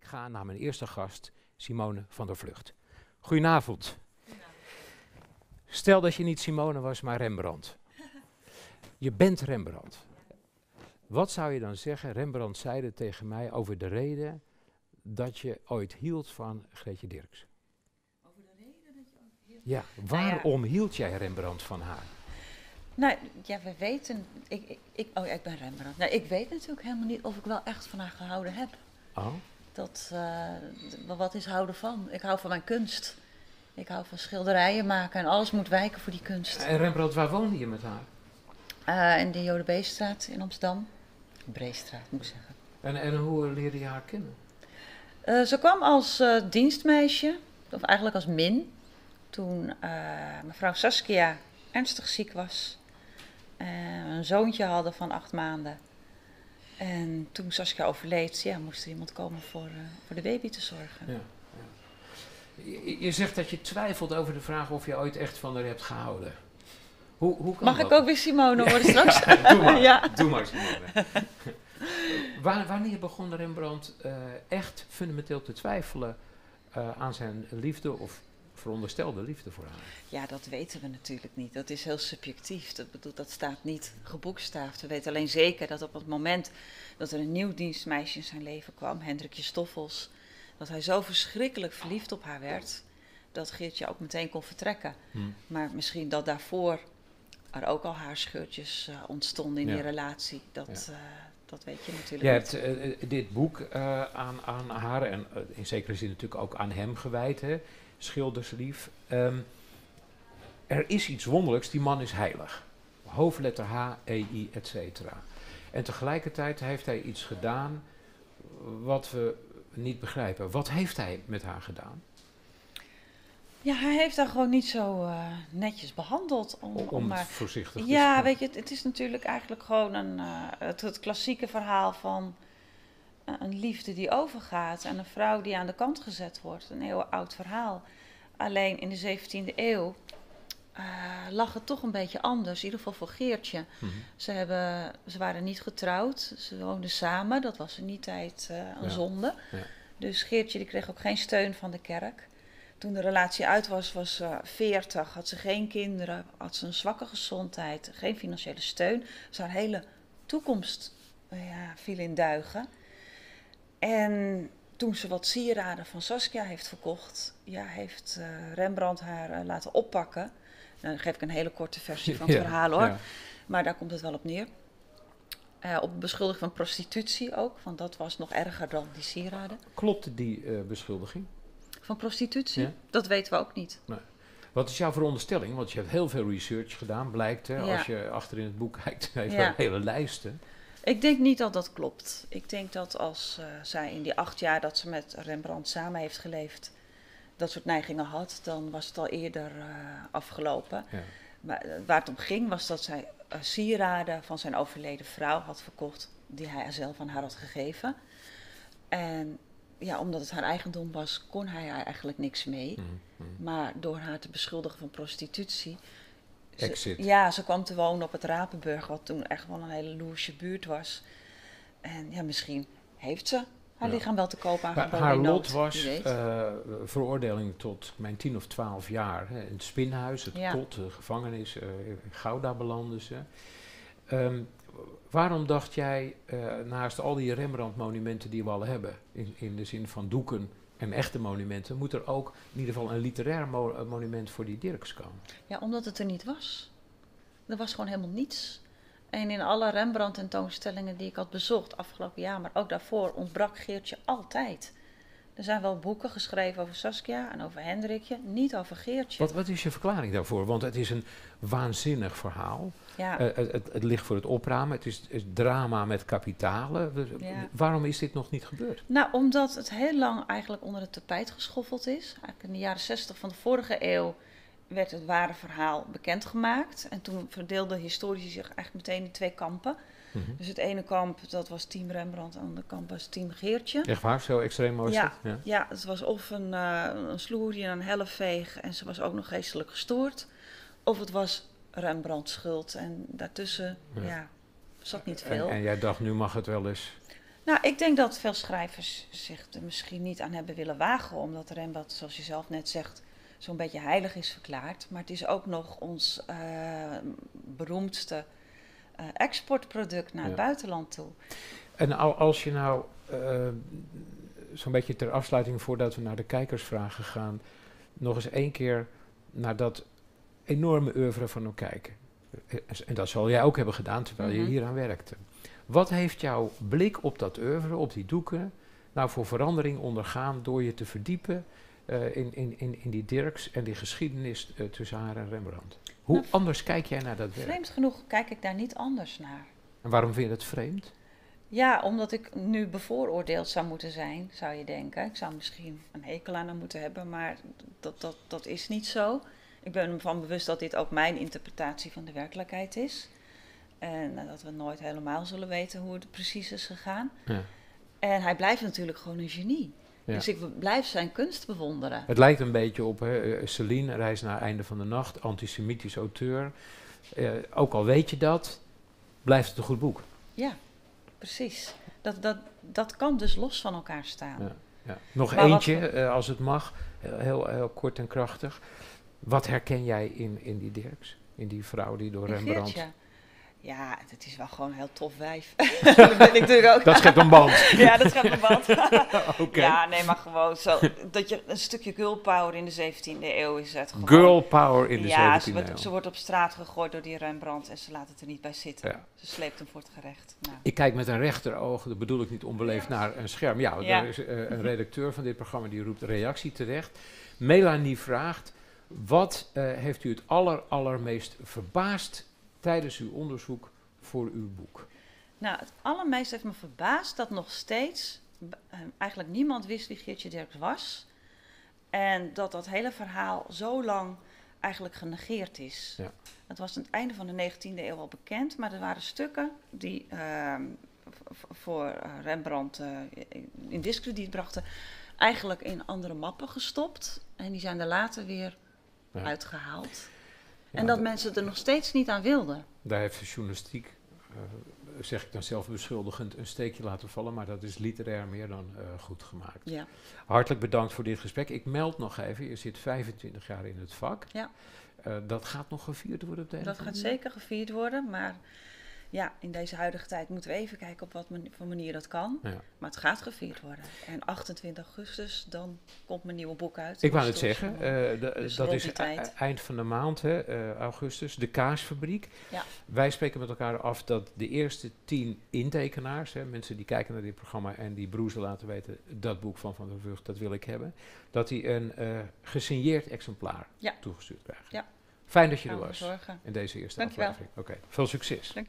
ga naar mijn eerste gast, Simone van der Vlugt. Goedenavond. Stel dat je niet Simone was, maar Rembrandt. Je bent Rembrandt. Wat zou je dan zeggen, Rembrandt zeide tegen mij over de reden dat je ooit hield van Greetje Dirks? Over de reden dat je ooit hield? Ja, waarom hield jij Rembrandt van haar? Nou ja, we weten, ik ben Rembrandt. Nou, ik weet natuurlijk helemaal niet of ik wel echt van haar gehouden heb. Oh? Wat is houden van? Ik hou van mijn kunst. Ik hou van schilderijen maken en alles moet wijken voor die kunst. En Rembrandt, waar woonde je met haar? In de Jodenbeestraat in Amsterdam. Breestraat moet ik zeggen. En hoe leerde je haar kennen? Ze kwam als dienstmeisje, of eigenlijk als min, toen mevrouw Saskia ernstig ziek was. Een zoontje hadden van 8 maanden. En toen Saskia overleed, moest er iemand komen voor de baby te zorgen. Ja, ja. Je zegt dat je twijfelt over de vraag of je ooit echt van haar hebt gehouden. Hoe kan Mag dat? ik ook weer Simone worden straks? Doe maar, Ja. doe maar Simone. Wanneer begon Rembrandt echt fundamenteel te twijfelen aan zijn liefde of veronderstelde liefde voor haar? Ja, dat weten we natuurlijk niet. Dat is heel subjectief. Dat staat niet geboekstaafd. We weten alleen zeker dat op het moment dat er een nieuw dienstmeisje in zijn leven kwam, Hendrikje Stoffels, dat hij zo verschrikkelijk verliefd op haar werd, dat Geertje ook meteen kon vertrekken. Maar misschien dat daarvoor er ook al haarscheurtjes ontstonden in die relatie. Dat weet je natuurlijk niet. Je hebt dit boek aan haar en in zekere zin natuurlijk ook aan hem gewijd, hè? Schilderslief. Er is iets wonderlijks, die man is heilig. Hoofdletter H, E-I, et cetera. En tegelijkertijd heeft hij iets gedaan wat we niet begrijpen. Wat heeft hij met haar gedaan? Ja, hij heeft haar gewoon niet zo netjes behandeld. Om het voorzichtig te Ja, zeggen. weet je, het is natuurlijk eigenlijk gewoon het klassieke verhaal van een liefde die overgaat en een vrouw die aan de kant gezet wordt. Een eeuwenoud verhaal. Alleen in de 17e eeuw lag het toch een beetje anders, in ieder geval voor Geertje. Ze waren niet getrouwd, ze woonden samen, dat was in die tijd een zonde. Ja. Dus Geertje die kreeg ook geen steun van de kerk. Toen de relatie uit was, was ze 40, had ze geen kinderen, had ze een zwakke gezondheid, geen financiële steun. Dus haar hele toekomst viel in duigen. En toen ze wat sieraden van Saskia heeft verkocht, heeft Rembrandt haar laten oppakken. Nou, dan geef ik een hele korte versie van het verhaal hoor, maar daar komt het wel op neer. Op beschuldiging van prostitutie ook, want dat was nog erger dan die sieraden. Klopte die beschuldiging? Van prostitutie? Ja. Dat weten we ook niet. Nee. Wat is jouw veronderstelling? Want je hebt heel veel research gedaan, blijkt. Hè? Ja. Als je achter in het boek kijkt, heeft Ja. een hele lijsten. Ik denk niet dat dat klopt. Ik denk dat als zij in die 8 jaar dat ze met Rembrandt samen heeft geleefd, dat soort neigingen had, dan was het al eerder afgelopen. Ja. Maar waar het om ging was dat zij sieraden van zijn overleden vrouw had verkocht, die hij zelf aan haar had gegeven. En ja, omdat het haar eigendom was, kon hij haar eigenlijk niks mee. Maar door haar te beschuldigen van prostitutie. Ze kwam te wonen op het Rapenburg, wat toen echt wel een hele loesje buurt was. En ja, misschien heeft ze haar lichaam wel te koop aangeboden. Haar lot was veroordeling tot mijn 10 of 12 jaar. Hè, in het Spinhuis, het kot, de gevangenis, in Gouda belanden ze. Waarom dacht jij, naast al die Rembrandt-monumenten die we al hebben, in de zin van doeken en echte monumenten, moet er ook in ieder geval een literair monument voor die Dirks komen? Ja, omdat het er niet was. Er was gewoon helemaal niets. En in alle Rembrandt-tentoonstellingen die ik had bezocht afgelopen jaar, maar ook daarvoor, ontbrak Geertje altijd. Er zijn wel boeken geschreven over Saskia en over Hendrikje, niet over Geertje. Wat is je verklaring daarvoor? Want het is een waanzinnig verhaal. Ja. Het ligt voor het opramen. Het is drama met kapitalen. Waarom is dit nog niet gebeurd? Nou, omdat het heel lang eigenlijk onder het tapijt geschoffeld is. Eigenlijk in de jaren 60 van de vorige eeuw werd het ware verhaal bekendgemaakt. En toen verdeelden historici zich eigenlijk meteen in 2 kampen. Dus het ene kamp, dat was team Rembrandt, en het andere kamp was team Geertje. Echt waar? Zo extreem was het? Ja, het was of een sloerje en een helleveeg en ze was ook nog geestelijk gestoord. Of het was Rembrandts schuld en daartussen zat niet veel. En jij dacht, nu mag het wel eens? Nou, ik denk dat veel schrijvers zich er misschien niet aan hebben willen wagen, omdat Rembrandt, zoals je zelf net zegt, zo'n beetje heilig is verklaard. Maar het is ook nog ons beroemdste exportproduct naar het buitenland toe. En als je nou zo'n beetje ter afsluiting, voordat we naar de kijkersvragen gaan, nog eens 1 keer naar dat enorme oeuvre van hem kijken. En dat zal jij ook hebben gedaan terwijl je hier aan werkte. Wat heeft jouw blik op dat oeuvre, op die doeken, nou voor verandering ondergaan door je te verdiepen in die Dirks en die geschiedenis tussen haar en Rembrandt? Hoe anders kijk jij naar dat werk? Vreemd genoeg kijk ik daar niet anders naar. En waarom vind je het vreemd? Ja, omdat ik nu bevooroordeeld zou moeten zijn, zou je denken. Ik zou misschien een hekel aan hem moeten hebben, maar dat is niet zo. Ik ben me van bewust dat dit ook mijn interpretatie van de werkelijkheid is. En dat we nooit helemaal zullen weten hoe het precies is gegaan. Ja. En hij blijft natuurlijk gewoon een genie. Ja. Dus ik blijf zijn kunst bewonderen. Het lijkt een beetje op Céline, Reis naar het einde van de nacht, antisemitisch auteur. Ook al weet je dat, blijft het een goed boek. Ja, precies. Dat kan dus los van elkaar staan. Ja, ja. Nog maar eentje, als het mag, heel kort en krachtig. Wat herken jij in die Dirks? In die vrouw die door Rembrandt... Geertje. Ja, het is wel gewoon een heel tof wijf. Dat ben ik natuurlijk ook. Dat schept een band. Ja, dat schept een band. Okay. Ja, nee, maar gewoon zo. Dat je een stukje girl power in de 17e eeuw is het gewoon. Girl power in de 17e eeuw. Ja, ze wordt op straat gegooid door die Rembrandt en ze laat het er niet bij zitten. Ja. Ze sleept hem voor het gerecht. Nou. Ik kijk met een rechteroog, dat bedoel ik niet onbeleefd, naar een scherm. Ja, er is een redacteur van dit programma die roept reactie terecht. Melanie vraagt, wat heeft u het allermeest verbaasd tijdens uw onderzoek voor uw boek? Nou, het allermeest heeft me verbaasd dat nog steeds eigenlijk niemand wist wie Geertje Dirks was. En dat hele verhaal zo lang eigenlijk genegeerd is. Ja. Het was aan het einde van de 19e eeuw al bekend, maar er waren stukken die voor Rembrandt in diskrediet brachten, eigenlijk in andere mappen gestopt. En die zijn er later weer uitgehaald. Ja, en dat mensen er nog steeds niet aan wilden. Daar heeft de journalistiek, zeg ik dan zelf beschuldigend, een steekje laten vallen. Maar dat is literair meer dan goed gemaakt. Ja. Hartelijk bedankt voor dit gesprek. Ik meld nog even, je zit 25 jaar in het vak. Ja. Dat gaat nog gevierd worden op de Dat gaat zeker gevierd worden, maar... Ja, in deze huidige tijd moeten we even kijken op wat voor manier dat kan. Ja. Maar het gaat gevierd worden. En 28 augustus, dan komt mijn nieuwe boek uit. Ik wou het zeggen, dus dat is eind van de maand, augustus, de Kaasfabriek. Ja. Wij spreken met elkaar af dat de eerste 10 intekenaars, mensen die kijken naar dit programma en die broezen laten weten, dat boek van Van der Vught, dat wil ik hebben, dat die een gesigneerd exemplaar toegestuurd krijgen. Ja. Fijn dat je er was in deze eerste aflevering. Oké, veel succes.